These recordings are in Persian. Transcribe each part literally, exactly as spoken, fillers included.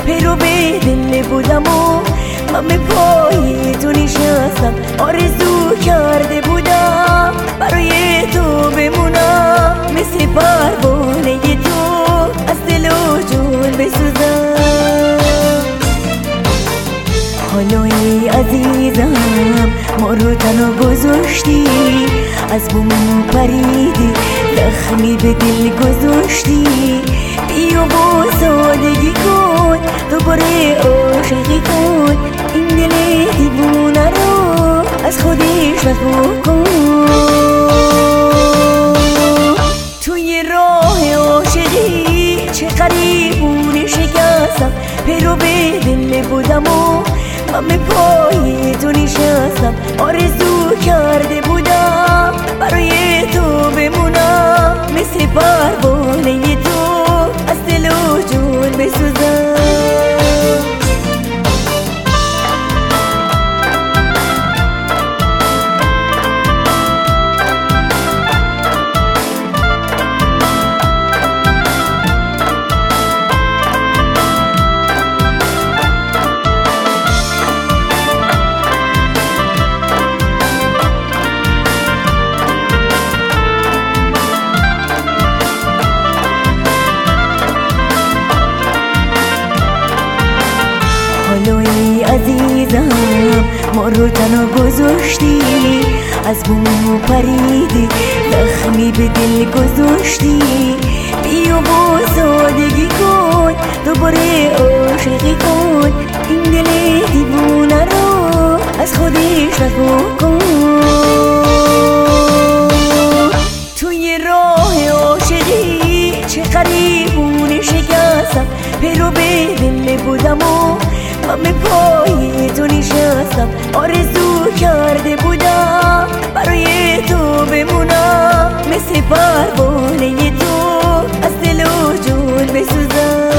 پیرو به دل بودم و من به پای تو نشستم، آرزو کرده بودم برای تو بمونم، مثل پروانه تو از دل و جون بسوزم. حالا ای عزیزم ما رو تنها گذاشتی، از بوم پریدی زخمی به دل گذاشتی، بیا با سادگی کن دوباره عاشقی کن، این دل دیوونه رو از خودش رها کن. توی راه عاشقی چه غریبونه شکستم، پیرو به دل بودم و من به پای تو نشستم، آرزو کرده بودم برای تو بمونم، مثل پروانه تو از دل و جون بسوزم. حالا ای عزیزم ما رو تنها گذاشتی، از بوم پریدی زخمی به دل گذاشتی، بیا با سادگی کن دوباره عاشقی کن، این دل دیوونه رو از خودش رها کن. توی راه عاشقی چه غریبونه شکستم، پیرو به دل بودم و من به پای تو نشستم، آرزو کرده بودم برای تو بمونم، مثل پروانه تو از دل و جون بسوزم.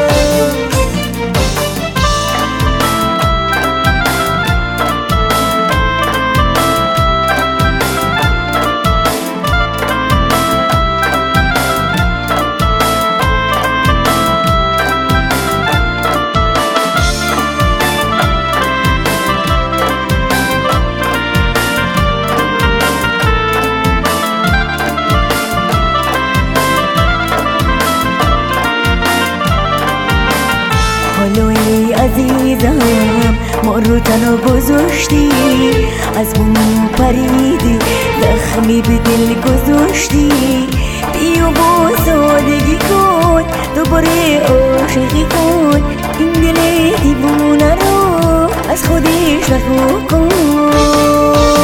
حالا ای عزیزم ما رو تنها گذاشتی، از بوم پریدی زخمی به دل گذاشتی، بیا با سادگی کن دوباره عاشقی کن، این دل دیوونه رو از خودش رها کن.